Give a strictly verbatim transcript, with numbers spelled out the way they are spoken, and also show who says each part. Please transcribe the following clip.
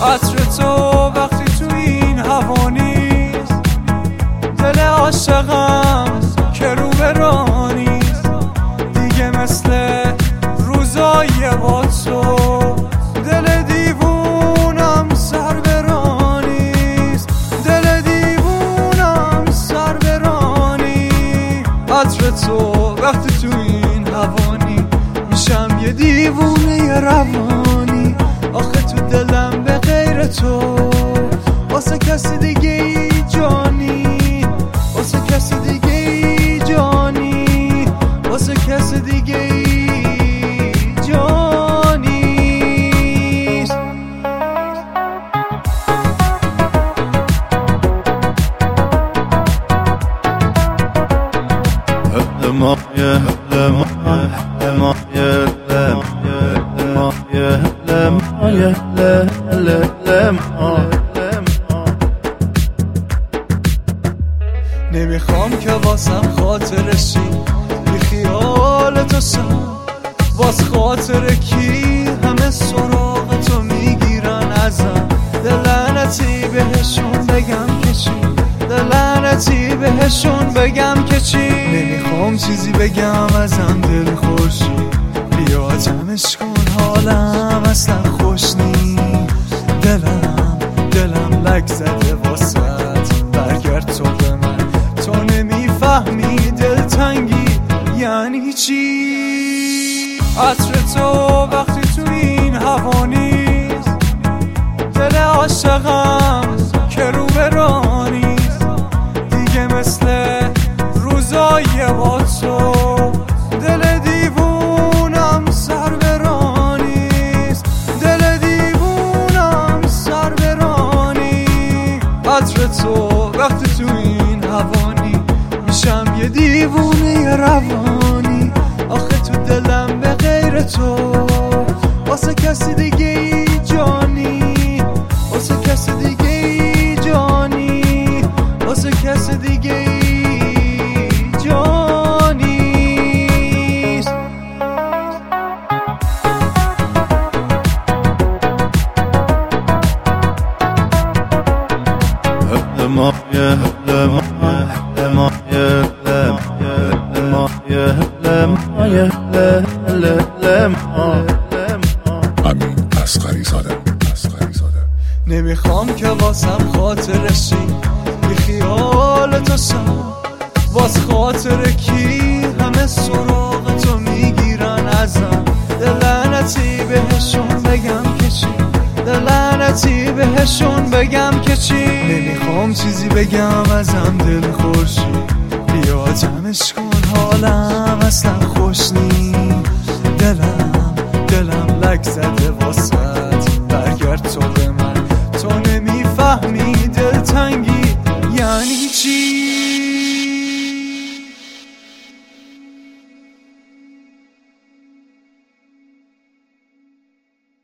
Speaker 1: عطر تو وقتی تو این هوا نیست، دل عاشقم که رو به راه نیست دیگه، مثل روزای با تو دل دیوونم سر به راه نیست، دل دیوونم سر به راه نیست. عطر تو وقتی تو این هوا نیست میشم یه دیوونه روانی، آخه تو دلم به غیر تو واسه کسی دیگه ای جانی، واسه کسی دیگه ای جانی، واسه کسی دیگه ای جانی.
Speaker 2: ما يا لما لما يا لما يا لما يا لما
Speaker 1: نمیخوام که واسم خاطرشی بی خیال تو سم، واس خاطر کی همه سراغ تو میگیرن ازم، دلعنتی بهشون بگم که چی، دلعنتی بهشون بگم که چی. نمیخوام چیزی بگم ازم دل خوشی، بیا جمعش کن حالم اصلا خوش نی، دلم دلم لک زده واسط، برگرد تو به من، تو نمیفهمی دلتنگی یعنی چی. عطر تو وقتی تو این هوا نیست، دل عاشقم که رو به راه نیست دیگه، مثل روزای با تو دل دیوونم سر به راه نیست، دل دیوونم سر به راه نیست. عطر تو وقتی تو این هوا نیست میشم یه دیوونه روانی، آخه تو دلم به غیر تو واسه کسی دیگه ای جانی، واسه کسی دیگه ای جانی، واسه کسی دیگه ای جانی.
Speaker 2: لما يا لما لما يا لما يا لما يا لما
Speaker 3: امین اصغری زاده اصغری زاده.
Speaker 1: نمیخوام که واسم خاطرشی بی خیال تو سم، واس خاطر کی همه سراغ تو میگیرن ازم، دلعنتی بهشون بگم که چی، دلعنتی بهشون بگم که چی. نمیخوام چیزی بگم ازم دل خوشی، بیا جمعش کن حالم اصلا خوش نی، دلم دلم لک زده واسه